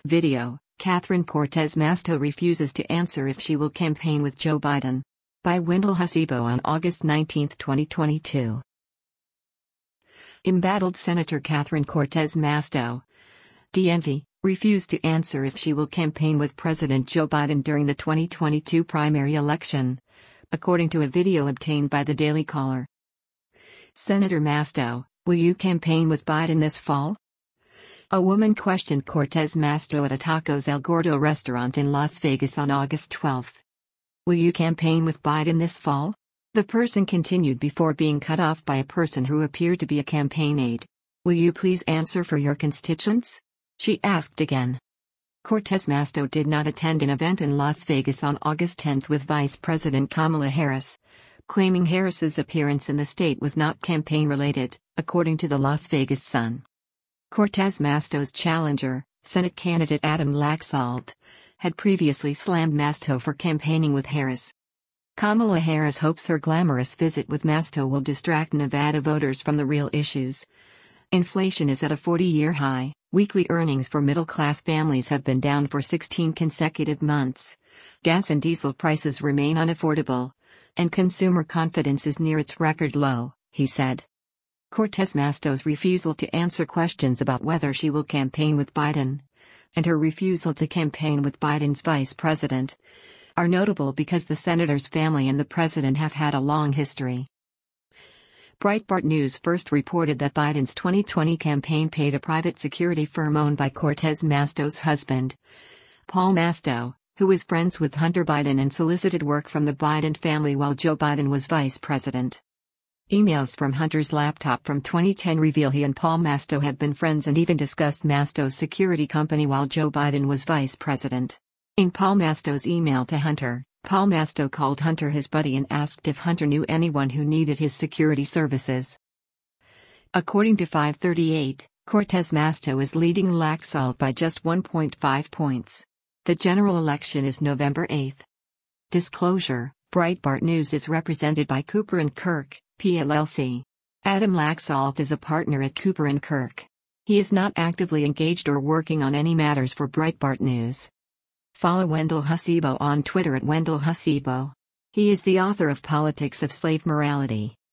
Video: Catherine Cortez Masto refuses to answer if she will campaign with Joe Biden. By Wendell Hasibo on August 19, 2022. Embattled Senator Catherine Cortez Masto, DNV, refused to answer if she will campaign with President Joe Biden during the 2022 primary election, according to a video obtained by the Daily Caller. Senator Masto, will you campaign with Biden this fall? A woman questioned Cortez Masto at a Tacos El Gordo restaurant in Las Vegas on August 12. Will you campaign with Biden this fall? The person continued before being cut off by a person who appeared to be a campaign aide. Will you please answer for your constituents? She asked again. Cortez Masto did not attend an event in Las Vegas on August 10 with Vice President Kamala Harris, claiming Harris's appearance in the state was not campaign-related, according to the Las Vegas Sun. Cortez Masto's challenger, Senate candidate Adam Laxalt, had previously slammed Masto for campaigning with Harris. Kamala Harris hopes her glamorous visit with Masto will distract Nevada voters from the real issues. Inflation is at a 40-year high, weekly earnings for middle-class families have been down for 16 consecutive months, gas and diesel prices remain unaffordable, and consumer confidence is near its record low, he said. Cortez Masto's refusal to answer questions about whether she will campaign with Biden, and her refusal to campaign with Biden's vice president, are notable because the senator's family and the president have had a long history. Breitbart News first reported that Biden's 2020 campaign paid a private security firm owned by Cortez Masto's husband, Paul Masto, who was friends with Hunter Biden and solicited work from the Biden family while Joe Biden was vice president. Emails from Hunter's laptop from 2010 reveal he and Paul Masto have been friends and even discussed Masto's security company while Joe Biden was vice president. In Paul Masto's email to Hunter, Paul Masto called Hunter his buddy and asked if Hunter knew anyone who needed his security services. According to 538, Cortez Masto is leading Laxalt by just 1.5 points. The general election is November 8. Disclosure: Breitbart News is represented by Cooper & Kirk, PLLC. Adam Laxalt is a partner at Cooper & Kirk. He is not actively engaged or working on any matters for Breitbart News. Follow Wendell Hasibo on Twitter at Wendell Hasibo. He is the author of Politics of Slave Morality.